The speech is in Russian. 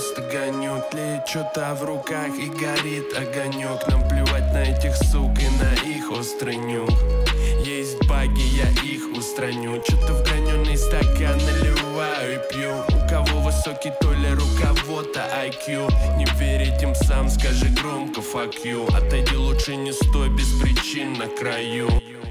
просто гоню. Тлеет что-то в руках и горит огонек. Нам плевать на этих сук и на их острый нюх. Есть баги, я их устраню. Что-то в граненый стакан наливаю и пью. У кого высокий толер, у кого-то IQ. Не верить им сам, скажи громко fuck you. Отойди, лучше не стой без причин на краю.